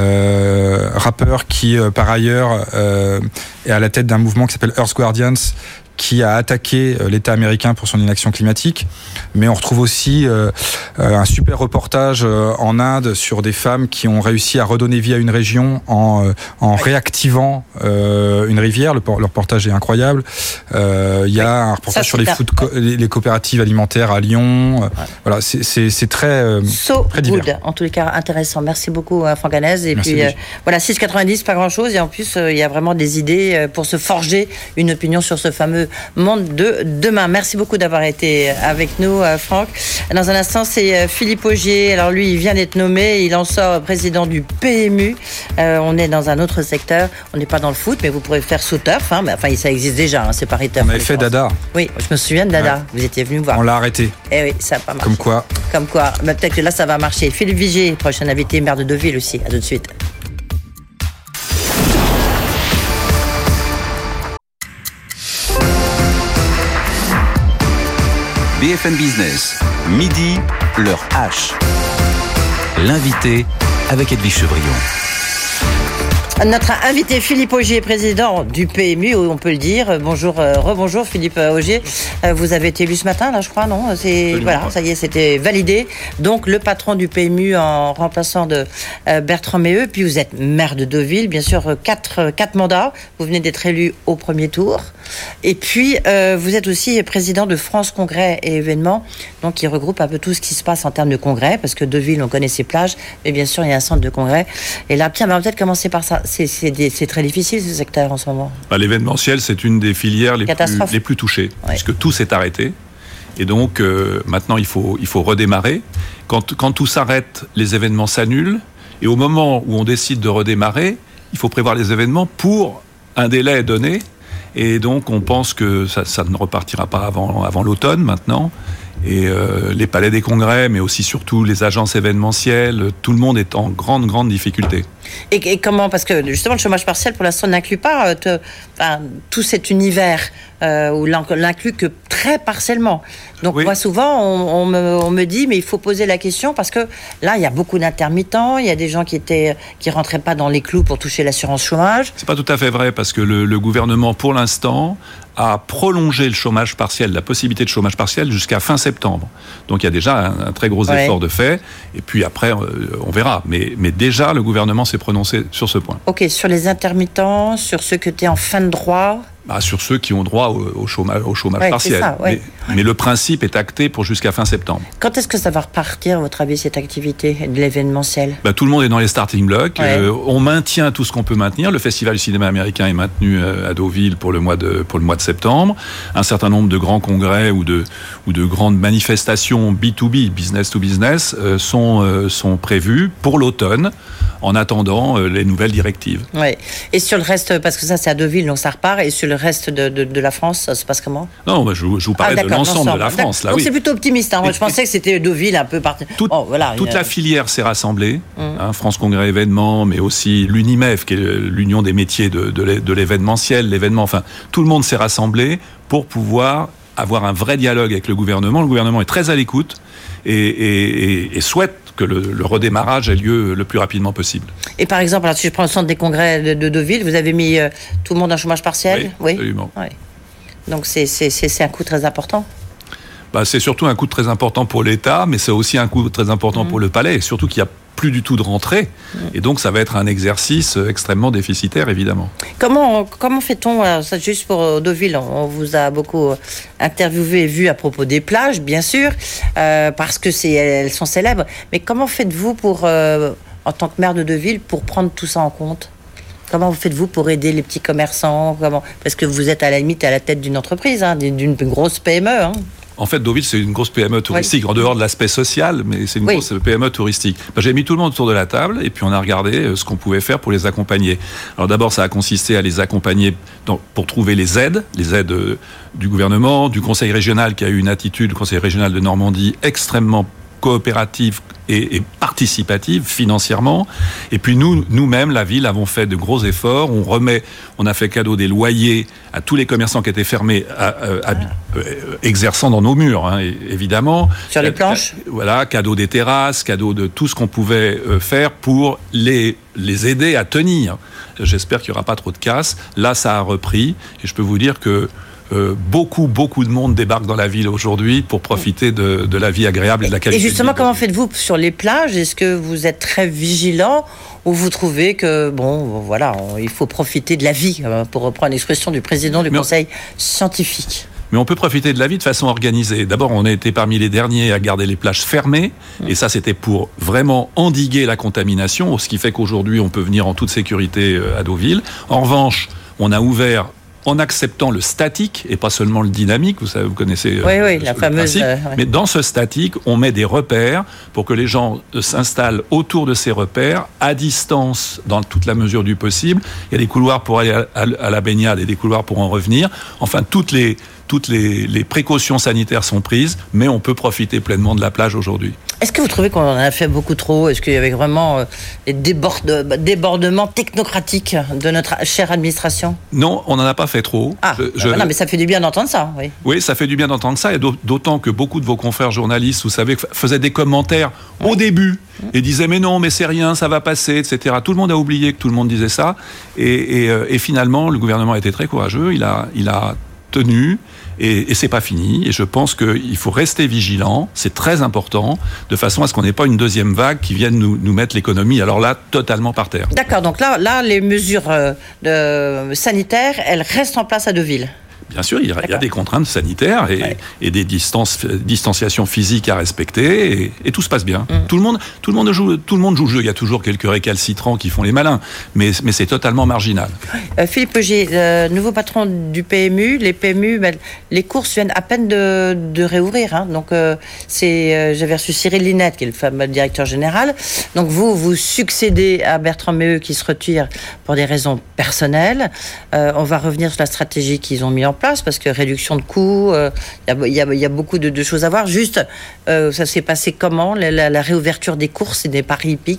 Euh, rappeur qui euh, par ailleurs euh, est à la tête d'un mouvement qui s'appelle Earth Guardians, qui a attaqué l'État américain pour son inaction climatique. Mais on retrouve aussi euh, un super reportage euh, en Inde sur des femmes qui ont réussi à redonner vie à une région en, euh, en réactivant euh, une rivière. Le, le reportage est incroyable. Euh, il y a un reportage Ça, sur les, food co- les, les coopératives alimentaires à Lyon. Ouais. Voilà, c'est, c'est, c'est très, euh, so très divers. Good. En tous les cas, intéressant. Merci beaucoup, Franck Annès. Et Merci puis, euh, voilà, six quatre-vingt-dix, pas grand-chose. Et en plus, il euh, y a vraiment des idées pour se forger une opinion sur ce fameux monde de demain. Merci beaucoup d'avoir été avec nous, Franck. Dans un instant, c'est Philippe Augier. Alors lui, il vient d'être nommé, il en sort président du P M U. Euh, on est dans un autre secteur. On n'est pas dans le foot, mais vous pourrez faire saut-turf. Hein. Mais, enfin, ça existe déjà. Hein. C'est pas turf. On avait fait Dada. Oui, je me souviens de Dada. Ouais. Vous étiez venu me voir. On l'a arrêté. Eh oui, ça n'a pas marché. Comme quoi. Comme quoi. Mais peut-être que là, ça va marcher. Philippe Vigier, prochain invité, maire de Deauville aussi. À tout de suite. B F M Business, midi, l'heure H. L'invité avec Edwige Chevrillon. Notre invité Philippe Ogier, président du P M U, on peut le dire. Bonjour, euh, rebonjour Philippe Ogier. Euh, vous avez été élu ce matin, là, je crois, non ? C'est voilà, ça y est, c'était validé. Donc le patron du P M U en remplaçant de euh, Bertrand Méheux. Puis vous êtes maire de Deauville, bien sûr, quatre quatre mandats. Vous venez d'être élu au premier tour. Et puis euh, vous êtes aussi président de France Congrès et Événements, donc qui regroupe un peu tout ce qui se passe en termes de congrès, parce que Deauville, on connaît ses plages, mais bien sûr il y a un centre de congrès. Et là, Pierre, on va peut-être commencer par ça. C'est, c'est, des, c'est très difficile ce secteur en ce moment. Bah, l'événementiel, c'est une des filières les, plus, les plus touchées, ouais. Puisque tout s'est arrêté. Et donc, euh, maintenant, il faut, il faut redémarrer. Quand, quand tout s'arrête, les événements s'annulent. Et au moment où on décide de redémarrer, il faut prévoir les événements pour un délai donné. Et donc, on pense que ça, ça ne repartira pas avant, avant l'automne, maintenant. Et euh, les palais des congrès, mais aussi surtout les agences événementielles, tout le monde est en grande, grande difficulté. Et, et comment, parce que justement le chômage partiel pour l'instant n'inclut pas euh, te, enfin, tout cet univers, euh, où l'inclut que très partiellement. Donc oui. Moi souvent on, on, me, on me dit mais il faut poser la question parce que là il y a beaucoup d'intermittents, il y a des gens qui étaient qui rentraient pas dans les clous pour toucher l'assurance chômage. C'est pas tout à fait vrai parce que le, le gouvernement pour l'instant a prolongé le chômage partiel, la possibilité de chômage partiel jusqu'à fin septembre. Donc il y a déjà un, un très gros ouais. effort de fait. Et puis après, on verra. Mais, mais déjà, le gouvernement s'est prononcé sur ce point. Ok, sur les intermittents, sur ceux qui étaient en fin de droit. Bah, sur ceux qui ont droit au, au chômage, au chômage ouais, partiel. Ça, ouais. mais, mais le principe est acté pour jusqu'à fin septembre. Quand est-ce que ça va repartir, à votre avis, cette activité de l'événementiel ? Bah, tout le monde est dans les starting blocks. Ouais. Euh, on maintient tout ce qu'on peut maintenir. Le Festival du cinéma américain est maintenu à Deauville pour le mois de, pour le mois de septembre. Un certain nombre de grands congrès ou de, ou de grandes manifestations B to B, business to business, euh, sont, euh, sont prévues pour l'automne, en attendant euh, les nouvelles directives. Ouais. Et sur le reste, parce que ça c'est à Deauville, donc ça repart, et sur le reste de, de, de la France, ça se passe comment ? Non, bah, je, je vous parlais ah, de l'ensemble, l'ensemble de la France. Là, donc oui. c'est plutôt optimiste. Hein. Moi, je pensais que c'était Deauville un peu partout. Tout, oh, voilà, toute a... la filière s'est rassemblée, mmh. hein, France Congrès Événements, mais aussi l'UNIMEF, qui est l'union des métiers de, de, de l'événementiel, l'événement, enfin, tout le monde s'est rassemblé pour pouvoir avoir un vrai dialogue avec le gouvernement. Le gouvernement est très à l'écoute et, et, et, et souhaite que le, le redémarrage ait lieu le plus rapidement possible. Et par exemple, alors, si je prends le centre des congrès de, de Deauville, vous avez mis euh, tout le monde en chômage partiel ? Oui, oui. Absolument. Oui. Donc c'est, c'est, c'est, c'est un coût très important. Bah, c'est surtout un coût très important pour l'État, mais c'est aussi un coût très important mmh. pour le palais, et surtout qu'il n'y a plus du tout de rentrée, mmh. et donc ça va être un exercice extrêmement déficitaire, évidemment. Comment, comment fait-on, alors, ça, juste pour Deauville, on vous a beaucoup interviewé et vu à propos des plages, bien sûr, euh, parce que c'est, elles sont célèbres, mais comment faites-vous pour, euh, en tant que maire de Deauville, pour prendre tout ça en compte ? Comment faites-vous pour aider les petits commerçants ? Comment... Parce que vous êtes à la limite à la tête d'une entreprise, hein, d'une grosse P M E. Hein. En fait, Deauville, c'est une grosse P M E touristique, oui. en dehors de l'aspect social, mais c'est une oui. grosse P M E touristique. Ben, j'ai mis tout le monde autour de la table, et puis on a regardé ce qu'on pouvait faire pour les accompagner. Alors d'abord, ça a consisté à les accompagner dans, pour trouver les aides, les aides euh, du gouvernement, du conseil régional, qui a eu une attitude, le conseil régional de Normandie, extrêmement coopérative et, et participative financièrement. Et puis nous, nous-mêmes, la ville, avons fait de gros efforts. On remet, on a fait cadeau des loyers à tous les commerçants qui étaient fermés, à, à, à, euh, exerçant dans nos murs, hein, évidemment. Sur les planches. Ca- voilà, cadeau des terrasses, cadeau de tout ce qu'on pouvait euh, faire pour les les aider à tenir. J'espère qu'il n'y aura pas trop de casse. Là, ça a repris, et je peux vous dire que Euh, beaucoup, beaucoup de monde débarque dans la ville aujourd'hui pour profiter de, de la vie agréable et de la qualité. Et justement, de vie. Comment faites-vous sur les plages ? Est-ce que vous êtes très vigilant ou vous trouvez que, bon, voilà, on, il faut profiter de la vie, pour reprendre l'expression du président du Mais conseil on... scientifique ? Mais on peut profiter de la vie de façon organisée. D'abord, on a été parmi les derniers à garder les plages fermées. Mmh. Et ça, c'était pour vraiment endiguer la contamination, ce qui fait qu'aujourd'hui, on peut venir en toute sécurité à Deauville. En revanche, on a ouvert en acceptant le statique et pas seulement le dynamique, vous savez, vous connaissez oui, euh, oui, le, la le fameuse, principe, euh, ouais. mais dans ce statique, on met des repères pour que les gens s'installent autour de ces repères, à distance, dans toute la mesure du possible. Il y a des couloirs pour aller à, à, à la baignade et des couloirs pour en revenir. Enfin, toutes les toutes les, les précautions sanitaires sont prises, mais on peut profiter pleinement de la plage aujourd'hui. Est-ce que vous trouvez qu'on en a fait beaucoup trop ? Est-ce qu'il y avait vraiment euh, des déborde, débordements technocratiques de notre chère administration ? Non, on n'en a pas fait trop. Ah, je, je... non, mais ça fait du bien d'entendre ça. Oui, oui, ça fait du bien d'entendre ça, et d'autant que beaucoup de vos confrères journalistes, vous savez, faisaient des commentaires oui. au début et disaient mais non, mais c'est rien, ça va passer, et cetera. Tout le monde a oublié que tout le monde disait ça, et, et, et finalement, le gouvernement a été très courageux. Il a, il a tenu. Et, et c'est pas fini. Et je pense qu'il faut rester vigilant. C'est très important, de façon à ce qu'on n'ait pas une deuxième vague qui vienne nous, nous mettre l'économie, alors là, totalement par terre. D'accord. Donc là, là, les mesures euh, de, sanitaires, elles restent en place à Deauville. Bien sûr, il y, a, il y a des contraintes sanitaires et, ouais. et des distances, distanciations physiques à respecter, et, et tout se passe bien. Mmh. Tout le monde, tout le monde joue, tout le monde joue le jeu. Il y a toujours quelques récalcitrants qui font les malins, mais, mais c'est totalement marginal. Euh, Philippe Augier, euh, nouveau patron du P M U. Les P M U, ben, les courses viennent à peine de, de réouvrir. Hein. Donc, euh, c'est, euh, j'avais reçu Cyril Linette, qui est le fameux directeur général. Donc, vous, vous succédez à Bertrand Méheux, qui se retire pour des raisons personnelles. Euh, on va revenir sur la stratégie qu'ils ont mis en place, parce que réduction de coûts, il euh, y, y, y a beaucoup de, de choses à voir. Juste, euh, ça s'est passé comment, la, la, la réouverture des courses et des paris hippiques ?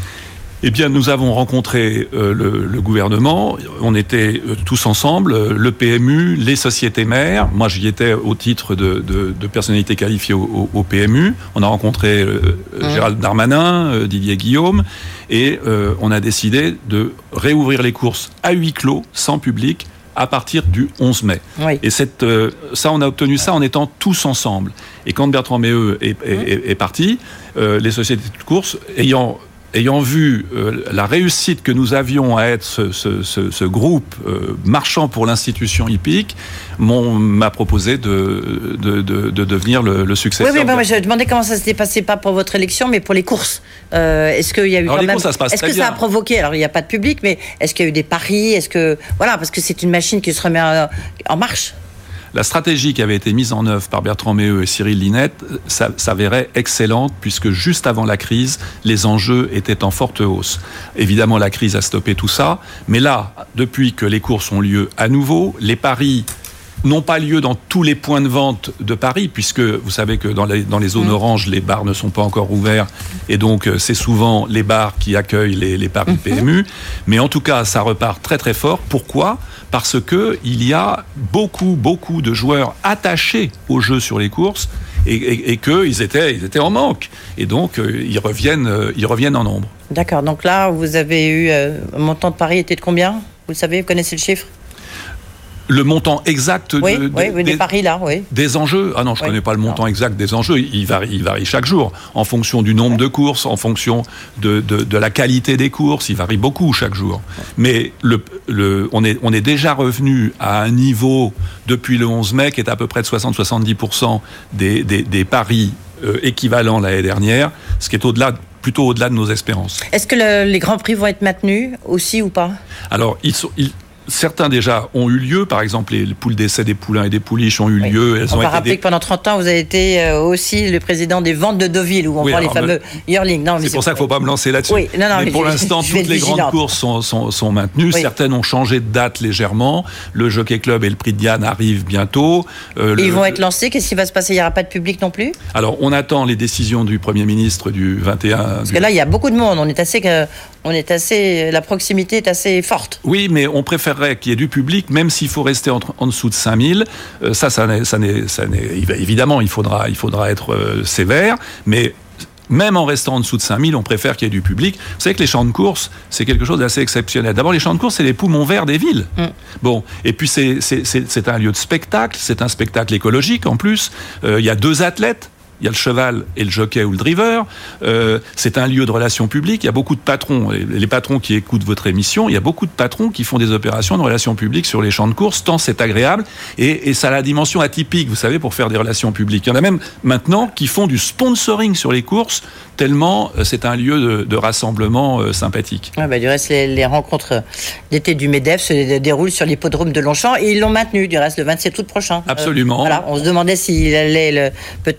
Eh bien, nous avons rencontré euh, le, le gouvernement. On était euh, tous ensemble, euh, le P M U, les sociétés mères. Moi, j'y étais au titre de, de, de personnalité qualifiée au, au, au P M U. On a rencontré euh, mmh. Gérald Darmanin, euh, Didier Guillaume, et euh, on a décidé de réouvrir les courses à huis clos, sans public, à partir du onze mai. Oui. Et cette, euh, ça, on a obtenu ça en étant tous ensemble. Et quand Bertrand Méheux est, est, est, est parti, euh, les sociétés de courses, ayant, ayant vu euh, la réussite que nous avions à être ce, ce, ce, ce groupe euh, marchant pour l'institution hippique, m'a proposé de, de, de, de devenir le, le successeur. Oui, oui, ben, je demandais comment ça s'était passé, pas pour votre élection, mais pour les courses. Euh, est-ce qu'il y a eu alors, quand les même... courses, ça se passe est-ce très que bien. Ça a provoqué, alors il n'y a pas de public, mais est-ce qu'il y a eu des paris? Est-ce que... Voilà, parce que c'est une machine qui se remet en marche. La stratégie qui avait été mise en œuvre par Bertrand Méheux et Cyril Linette s'avérait excellente, puisque juste avant la crise, les enjeux étaient en forte hausse. Évidemment, la crise a stoppé tout ça, mais là, depuis que les courses ont lieu à nouveau, les paris n'ont pas lieu dans tous les points de vente de Paris, puisque vous savez que dans les, dans les zones mmh. oranges, les bars ne sont pas encore ouverts, et donc c'est souvent les bars qui accueillent les, les paris mmh. P M U. Mais en tout cas, ça repart très très fort. Pourquoi ? Parce que il y a beaucoup beaucoup de joueurs attachés au jeu sur les courses, et, et, et qu'ils étaient, ils étaient en manque. Et donc, euh, ils, reviennent, euh, ils reviennent en nombre. D'accord. Donc là, vous avez eu... Euh, un montant de paris était de combien ? Vous le savez, vous connaissez le chiffre ? Le montant exact oui, de, oui, de, oui, des, des paris là, oui. Des enjeux. Ah non, je ne oui. connais pas le montant non. exact des enjeux. Il varie, il varie chaque jour, en fonction du nombre ouais. de courses, en fonction de, de, de la qualité des courses. Il varie beaucoup chaque jour. Ouais. Mais le, le, on, est, on est déjà revenu à un niveau, depuis le onze mai, qui est à peu près de soixante à soixante-dix pour cent des, des, des paris euh, équivalents l'année dernière, ce qui est au-delà plutôt au-delà de nos espérances. Est-ce que le, les grands prix vont être maintenus aussi ou pas ? Alors, ils sont... Ils, Certains déjà ont eu lieu, par exemple les poules d'essai des poulains et des pouliches ont eu oui. lieu. Elles on ont va été rappeler des... que pendant trente ans, vous avez été aussi le président des ventes de Deauville, où on oui, vend les fameux me... yearlings. C'est, c'est pour ça qu'il ne faut pas me lancer là-dessus. Oui, non, non, mais, mais pour je, l'instant, je toutes les vigilante. grandes courses sont, sont, sont maintenues. Oui. Certaines ont changé de date légèrement. Le Jockey Club et le Prix de Diane arrivent bientôt. Euh, et le... ils vont être lancés. Qu'est-ce qui va se passer ? Il n'y aura pas de public non plus ? Alors, on attend les décisions du Premier ministre du vingt et un. Parce du... que là, il y a beaucoup de monde. On est assez... Que... On est assez, la proximité est assez forte. Oui, mais on préférerait qu'il y ait du public, même s'il faut rester en, en dessous de cinq mille. Euh, ça, ça n'est, ça n'est, ça n'est, évidemment, il faudra, il faudra être euh, sévère, mais même en restant en dessous de cinq mille, on préfère qu'il y ait du public. Vous savez que les champs de course, c'est quelque chose d'assez exceptionnel. D'abord, les champs de course, c'est les poumons verts des villes. Mm. Bon, et puis c'est, c'est, c'est, c'est un lieu de spectacle, c'est un spectacle écologique en plus. Euh, il y a deux athlètes. Il y a le cheval et le jockey ou le driver. Euh, c'est un lieu de relations publiques. Il y a beaucoup de patrons, les patrons qui écoutent votre émission, il y a beaucoup de patrons qui font des opérations de relations publiques sur les champs de course, tant c'est agréable. Et, et ça a la dimension atypique, vous savez, pour faire des relations publiques. Il y en a même maintenant qui font du sponsoring sur les courses, tellement c'est un lieu de, de rassemblement euh, sympathique. Ah bah, du reste, les, les rencontres d'été du MEDEF se déroulent sur l'hippodrome de Longchamp et ils l'ont maintenu, du reste, le vingt-sept août prochain. Absolument. Euh, voilà, on se demandait s'il allait le, peut-être le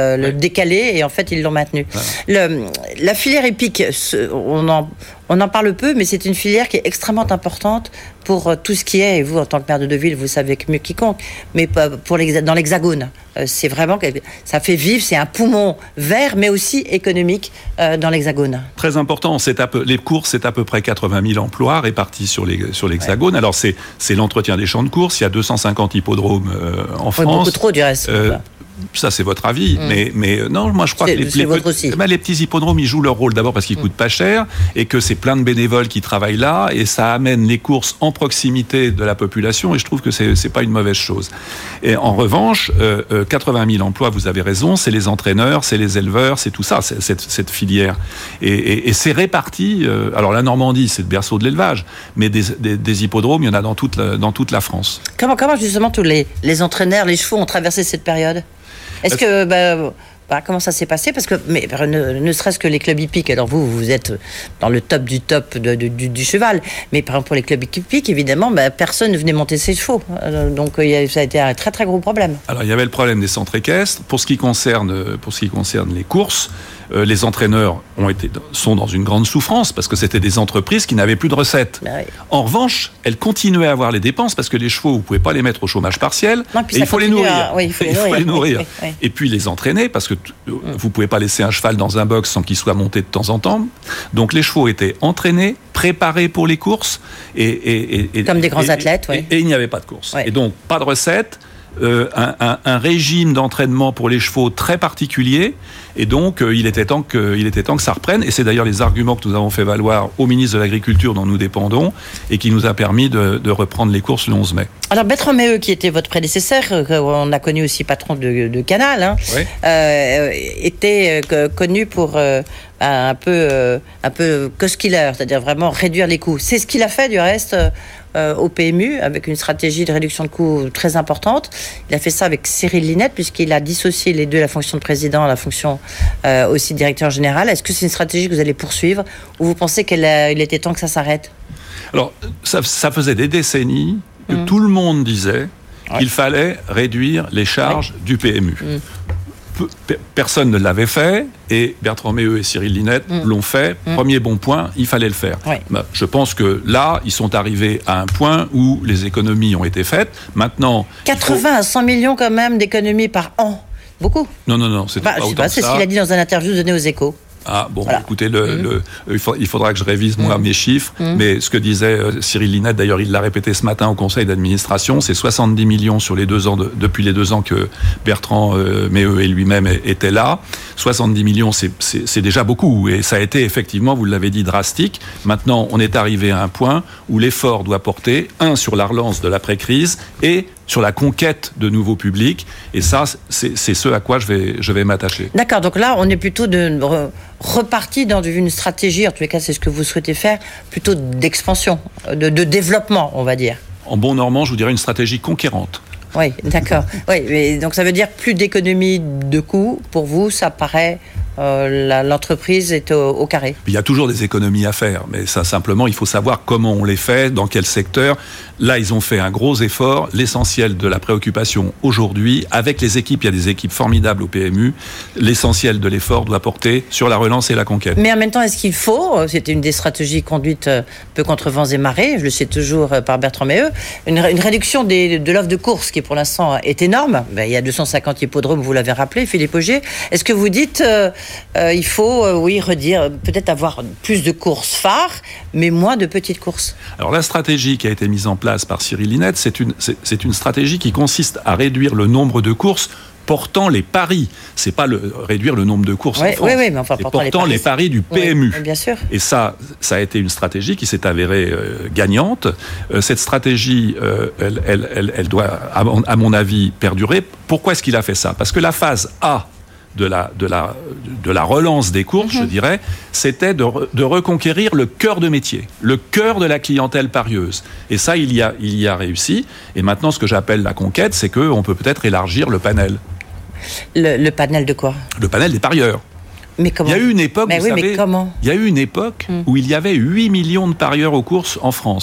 euh, le ouais. décaler, et en fait, ils l'ont maintenu. Ouais. Le, la filière épique, on en, on en parle peu, mais c'est une filière qui est extrêmement importante pour tout ce qui est, et vous, en tant que maire de Deauville, vous savez mieux quiconque, mais pour l'ex, dans l'Hexagone. C'est vraiment, ça fait vivre, c'est un poumon vert, mais aussi économique euh, dans l'Hexagone. Très important, c'est à peu, les courses, c'est à peu près quatre-vingt mille emplois répartis sur, les, sur l'Hexagone. Ouais. Alors, c'est, c'est l'entretien des champs de course, il y a deux cent cinquante hippodromes euh, en France. Oui, beaucoup trop, du reste. Euh, Ça, c'est votre avis, mmh. mais, mais non, moi je crois c'est, que les, c'est les, votre aussi. Ben, les petits hippodromes, ils jouent leur rôle d'abord parce qu'ils mmh. coûtent pas cher et que c'est plein de bénévoles qui travaillent là et ça amène les courses en proximité de la population et je trouve que c'est, c'est pas une mauvaise chose. Et en revanche, euh, euh, quatre-vingt mille emplois, vous avez raison, c'est les entraîneurs, c'est les éleveurs, c'est tout ça, c'est, cette, cette filière. Et, et, et c'est réparti, euh, alors la Normandie, c'est le berceau de l'élevage, mais des, des, des hippodromes, il y en a dans toute la, dans toute la France. Comment, comment justement tous les, les entraîneurs, les chevaux ont traversé cette période ? Est-ce que bah, bah, comment ça s'est passé ? Parce que mais ne, ne serait-ce que les clubs hippiques. Alors vous, vous êtes dans le top du top de, de, du, du cheval. Mais par exemple pour les clubs hippiques, évidemment, bah, personne ne venait monter ses chevaux. Donc euh, ça a été un très très gros problème. Alors il y avait le problème des centres équestres. Pour ce qui concerne, pour ce qui concerne les courses, euh, les entraîneurs ont été, sont dans une grande souffrance parce que c'était des entreprises qui n'avaient plus de recettes. Bah oui. En revanche, elles continuaient à avoir les dépenses parce que les chevaux, vous ne pouvez pas les mettre au chômage partiel. Non, et il faut les nourrir. À... Oui, il faut les il nourrir. Faut les nourrir. Oui, oui, oui. Et puis les entraîner parce que t- mm. vous ne pouvez pas laisser un cheval dans un box sans qu'il soit monté de temps en temps. Donc les chevaux étaient entraînés, préparés pour les courses. Et, et, et, et, Comme des grands et, athlètes, oui. Et, et il n'y avait pas de course. Oui. Et donc pas de recettes. Euh, un, un, un régime d'entraînement pour les chevaux très particulier et donc euh, il était temps que il était temps que ça reprenne et c'est d'ailleurs les arguments que nous avons fait valoir au ministre de l'Agriculture dont nous dépendons et qui nous a permis de, de reprendre les courses le onze mai. Alors Bertrand Méheux, qui était votre prédécesseur, on a connu aussi patron de, de Canal, hein, oui. euh, était euh, connu pour euh, un peu euh, un peu cost killer, c'est-à-dire vraiment réduire les coûts. C'est ce qu'il a fait du reste. Euh, au P M U, avec une stratégie de réduction de coûts très importante. Il a fait ça avec Cyril Linette, puisqu'il a dissocié les deux, la fonction de président, la fonction euh, aussi de directeur général. Est-ce que c'est une stratégie que vous allez poursuivre, ou vous pensez qu'il était temps que ça s'arrête ? Alors, ça, ça faisait des décennies que mmh. tout le monde disait ouais. qu'il fallait réduire les charges ouais. du P M U. Mmh. Personne ne l'avait fait et Bertrand Méheux et Cyril Linette mmh. l'ont fait. Mmh. Premier bon point, il fallait le faire. Oui. Bah, je pense que là, ils sont arrivés à un point où les économies ont été faites. Maintenant, quatre-vingts faut... à cent millions quand même d'économies par an. Beaucoup. Non, non, non, c'est bah, pas autant pas, que c'est ça. ce qu'il a dit dans un interview donné aux Échos. Ah bon, voilà. écoutez, le, mmh. le, il, faut, il faudra que je révise moi mmh. mes chiffres, mmh. mais ce que disait euh, Cyril Linette, d'ailleurs il l'a répété ce matin au conseil d'administration, c'est soixante-dix millions sur les deux ans, de, depuis les deux ans que Bertrand euh, Méheux et lui-même étaient là. soixante-dix millions, c'est, c'est, c'est déjà beaucoup, et ça a été effectivement, vous l'avez dit, drastique. Maintenant, on est arrivé à un point où l'effort doit porter, un, sur la relance de l'après-crise, et sur la conquête de nouveaux publics, et ça, c'est, c'est ce à quoi je vais, je vais m'attacher. D'accord, donc là, on est plutôt de re, reparti dans une stratégie, en tous les cas, c'est ce que vous souhaitez faire, plutôt d'expansion, de, de développement, on va dire. En bon normand, je vous dirais une stratégie conquérante. Oui, d'accord. Oui, mais donc ça veut dire plus d'économies de coûts. Pour vous, ça paraît... Euh, la, l'entreprise est au, au carré. Il y a toujours des économies à faire, mais ça simplement, il faut savoir comment on les fait, dans quel secteur. Là, ils ont fait un gros effort. L'essentiel de la préoccupation aujourd'hui, avec les équipes, il y a des équipes formidables au P M U, l'essentiel de l'effort doit porter sur la relance et la conquête. Mais en même temps, est-ce qu'il faut, c'était une des stratégies conduites peu contre vents et marées, je le sais toujours par Bertrand Méheux, une, une réduction des, de l'offre de course qui pour l'instant est énorme. Ben, il y a deux cent cinquante hippodromes, vous l'avez rappelé, Philippe Augier. Est-ce que vous dites... Euh, Euh, il faut, euh, oui, redire, peut-être avoir plus de courses phares, mais moins de petites courses. Alors la stratégie qui a été mise en place par Cyril Linette, c'est une, c'est, c'est une stratégie qui consiste à réduire le nombre de courses portant les paris. C'est pas le, réduire le nombre de courses oui, en France. Oui, oui, mais enfin, portant, portant les, paris. les paris du P M U. Oui, bien sûr. Et ça, ça a été une stratégie qui s'est avérée euh, gagnante. Euh, cette stratégie, euh, elle, elle, elle, elle doit, à mon, à mon avis, perdurer. Pourquoi est-ce qu'il a fait ça ? Parce que la phase A de la, de la, de la relance des courses, mmh. je dirais, c'était de, de reconquérir le cœur de métier, le cœur de la clientèle parieuse. Et ça, il y a, il y a réussi. Et maintenant, ce que j'appelle la conquête, c'est qu'on peut peut-être élargir le panel. Le, le panel de quoi ? Le panel des parieurs. Mais comment ? Il y a eu une époque, mais vous oui, savez, mais comment ? il y a eu une époque mmh. où il y avait huit millions de parieurs aux courses en France.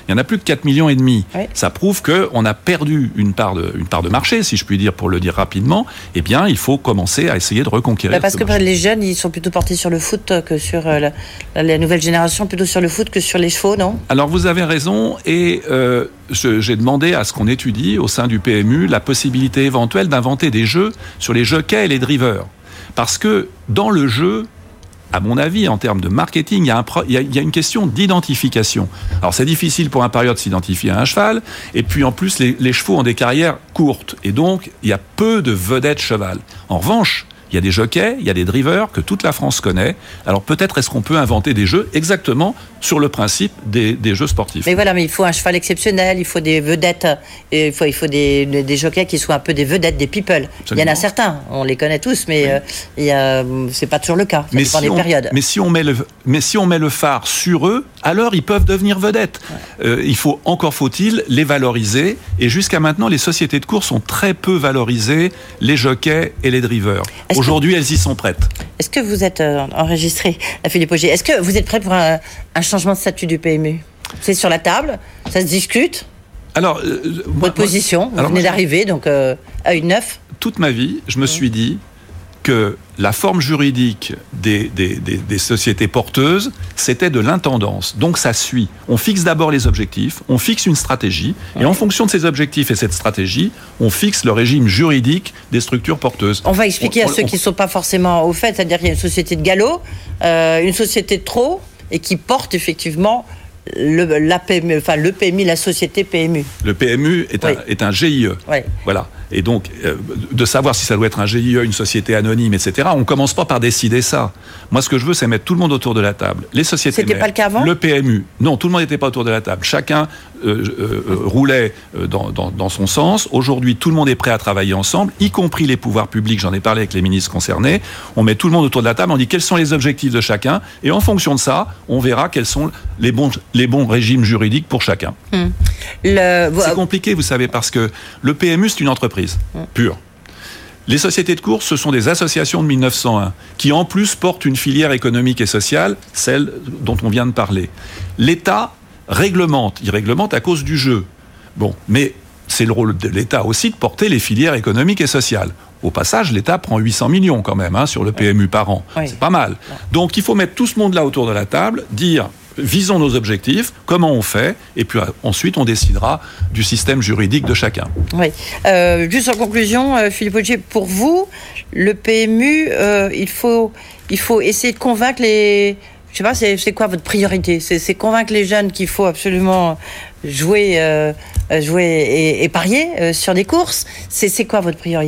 Il y en a plus que quatre millions et demi. Oui. Ça prouve qu'on a perdu une part, de, une part de marché, si je puis dire, pour le dire rapidement. Eh bien, il faut commencer à essayer de reconquérir bah parce ce que marché. Les jeunes, ils sont plutôt portés sur le foot que sur euh, la, la nouvelle génération, plutôt sur le foot que sur les chevaux, non? Alors, vous avez raison, et euh, je, j'ai demandé à ce qu'on étudie au sein du P M U la possibilité éventuelle d'inventer des jeux sur les jockeys et les drivers. Parce que dans le jeu, à mon avis, en termes de marketing, il y a, un pro- il y a, il y a une question d'identification. Alors, c'est difficile pour un parieur de s'identifier à un cheval, et puis en plus, les, les chevaux ont des carrières courtes, et donc, il y a peu de vedettes cheval. En revanche, il y a des jockeys, il y a des drivers que toute la France connaît. Alors peut-être est-ce qu'on peut inventer des jeux exactement sur le principe des, des jeux sportifs. Mais voilà, mais il faut un cheval exceptionnel, il faut des vedettes, et il faut, il faut des, des jockeys qui soient un peu des vedettes, des people. Absolument. Il y en a certains, on les connaît tous, mais oui. euh, il y a, c'est pas toujours le cas. Ça mais dépend si des on, périodes. Mais si on met le, mais si on met le phare sur eux, alors ils peuvent devenir vedettes. Ouais. Euh, il faut encore faut-il les valoriser. Et jusqu'à maintenant, les sociétés de course ont très peu valorisé les jockeys et les drivers. Est-ce Aujourd'hui, que... elles y sont prêtes. Est-ce que vous êtes euh, enregistré, Philippe Augier? Est-ce que vous êtes prêt pour un, un changement de statut du P M U? C'est sur la table, ça se discute. Alors, euh, votre moi, position, vous alors, venez moi, d'arriver, donc euh, à une neuf. Toute ma vie, je me mmh. suis dit que la forme juridique des, des, des, des sociétés porteuses, c'était de l'intendance. Donc ça suit. On fixe d'abord les objectifs, on fixe une stratégie, ouais. et en fonction de ces objectifs et cette stratégie, on fixe le régime juridique des structures porteuses. On va expliquer on, à ceux on, qui ne sont pas forcément au fait, c'est-à-dire qu'il y a une société de galop, euh, une société de trot, et qui porte effectivement le, la P M U, enfin le P M U, la société P M U. Le P M U est, oui. un, est un G I E. Oui. Voilà. Et donc, euh, de savoir si ça doit être un G I E, une société anonyme, et cetera, on ne commence pas par décider ça. Moi, ce que je veux, c'est mettre tout le monde autour de la table. Les sociétés C'était mères, pas le cas avant ? Le P M U. Non, tout le monde n'était pas autour de la table. Chacun euh, euh, roulait dans, dans, dans son sens. Aujourd'hui, tout le monde est prêt à travailler ensemble, y compris les pouvoirs publics. J'en ai parlé avec les ministres concernés. On met tout le monde autour de la table, on dit quels sont les objectifs de chacun, et en fonction de ça, on verra quels sont les bons, les bons régimes juridiques pour chacun. Hum. Le... C'est compliqué, vous savez, parce que le P M U, c'est une entreprise hum. pure. Les sociétés de course, ce sont des associations de mille neuf cent un qui, en plus, portent une filière économique et sociale, celle dont on vient de parler. L'État réglemente. Il réglemente à cause du jeu. Bon, mais c'est le rôle de l'État aussi de porter les filières économiques et sociales. Au passage, l'État prend huit cents millions quand même hein, sur le P M U par an. Oui. C'est pas mal. Donc, il faut mettre tout ce monde-là autour de la table, dire... Visons nos objectifs, comment on fait, et puis ensuite on décidera du système juridique de chacun. Oui. Euh, juste en conclusion, euh, Philippe Augier, pour vous, le P M U, euh, il faut, il faut essayer de convaincre les... Je sais pas, c'est, c'est quoi votre priorité ? c'est, c'est convaincre les jeunes qu'il faut absolument jouer, euh, jouer et, et parier euh, sur des courses. C'est, c'est quoi votre priorité ?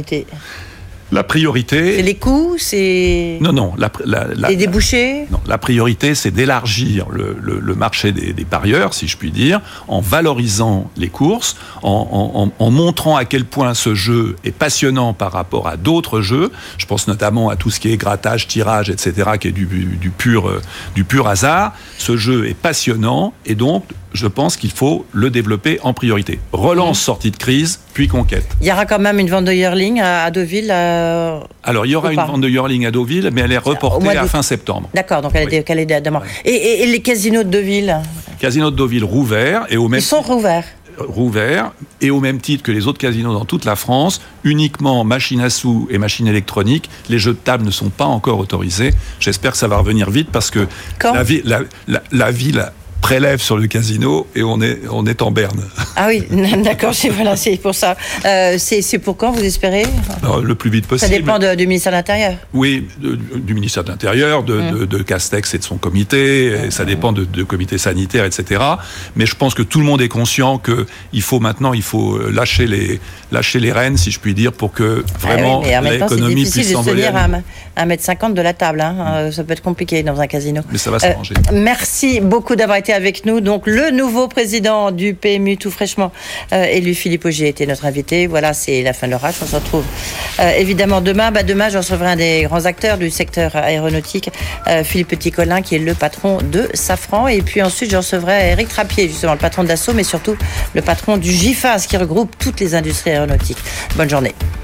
La priorité... C'est les coûts, c'est... Non, non. La, la, la, les débouchés la, Non, la priorité, c'est d'élargir le, le, le marché des, des parieurs, si je puis dire, en valorisant les courses, en, en, en montrant à quel point ce jeu est passionnant par rapport à d'autres jeux. Je pense notamment à tout ce qui est grattage, tirage, et cetera, qui est du, du, pur, du pur hasard. Ce jeu est passionnant, et donc... je pense qu'il faut le développer en priorité. Relance, mmh. sortie de crise, puis conquête. Il y aura quand même une vente de yearling à Deauville euh, Alors, il y aura une vente de yearling à Deauville, mais elle est reportée à fin septembre. D'accord, donc elle oui. est décalée d'abord. Et, et, et les casinos de Deauville Casinos de Deauville rouverts. Et au même Ils sont rouverts Rouverts, et au même titre que les autres casinos dans toute la France, uniquement machines à sous et machines électroniques. Les jeux de table ne sont pas encore autorisés. J'espère que ça va revenir vite, parce que Quand la, vi- la, la, la ville... prélève sur le casino et on est, on est en berne. Ah oui, d'accord, c'est, voilà, c'est pour ça. Euh, c'est, c'est pour quand, vous espérez ? Alors, le plus vite possible. Ça dépend de, du ministère de l'Intérieur. Oui, de, du ministère de l'Intérieur, de, mmh. de, de Castex et de son comité, et ça dépend de, de comité sanitaire, et cetera. Mais je pense que tout le monde est conscient qu'il faut maintenant, il faut lâcher les, lâcher les rênes, si je puis dire, pour que vraiment ah oui, l'économie puisse s'envoler. C'est difficile de se tenir à un mètre cinquante de la table. Hein. Mmh. Ça peut être compliqué dans un casino. Mais ça va s'arranger. Euh, merci beaucoup d'avoir été avec nous. Donc, le nouveau président du P M U, tout fraîchement euh, élu, Philippe Augier, était notre invité. Voilà, c'est la fin de l'orage. On se retrouve euh, évidemment demain. Bah, demain, je recevrai un des grands acteurs du secteur aéronautique, euh, Philippe Petit-Colin, qui est le patron de Safran. Et puis ensuite, je recevrai Éric Trappier, justement, le patron de Dassault, mais surtout le patron du GIFAS, qui regroupe toutes les industries aéronautiques. Bonne journée.